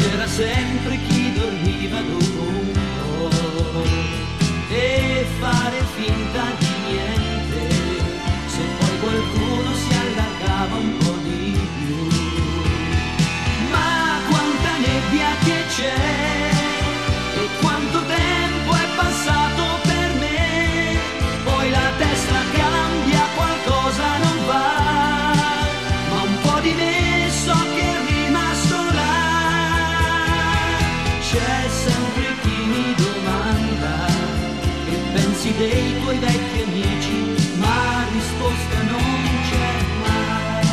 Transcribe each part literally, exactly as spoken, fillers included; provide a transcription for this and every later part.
c'era sempre chi dormiva dopo un po' e fare finta di niente, se poi qualcuno si allargava un po' di più. Ma quanta nebbia che c'è e quanto tempo è passato per me, poi la testa cambia, qualcosa non va, ma un po' di me so che è rimasto là. C'è sempre chi mi domanda che pensi dei tuoi vecchi amici, ma risposta non c'è mai.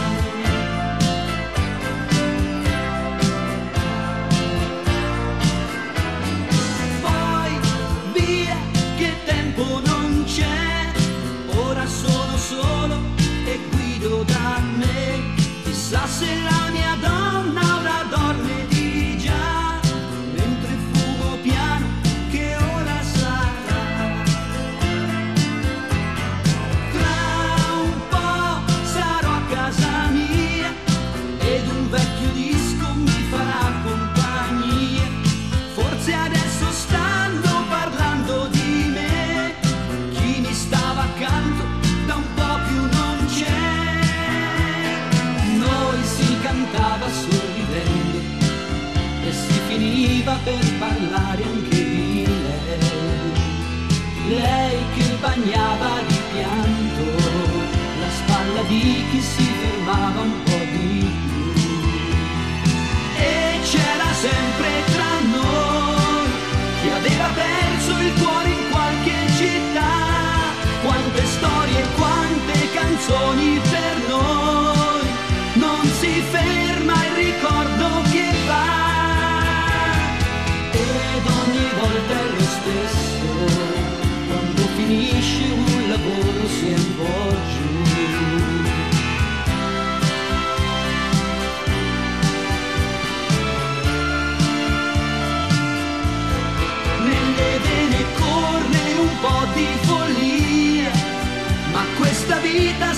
Poi via che tempo non c'è, ora sono solo e guido da me, chissà se la mia donna ora dorme di già, mentre fumo piano che ora sarà. Tra un po' sarò a casa mia ed un vecchio disco mi farà compagnia, forse adesso stanno parlando di me, chi mi stava accanto da un po' più non c'è. Noi si cantava sorridendo e si finiva per parlare anche di lei, lei che bagnava di pianto la spalla di chi si fermava un po' di più. E c'era sempre tra noi chi aveva perso il cuore in qualche città, quante storie, quante canzoni per noi, non si ferma il ricordo che va, ed ogni volta è lo stesso, quando finisce un lavoro si è un po' giù. Nelle vene corre un po' di follia, ma questa vita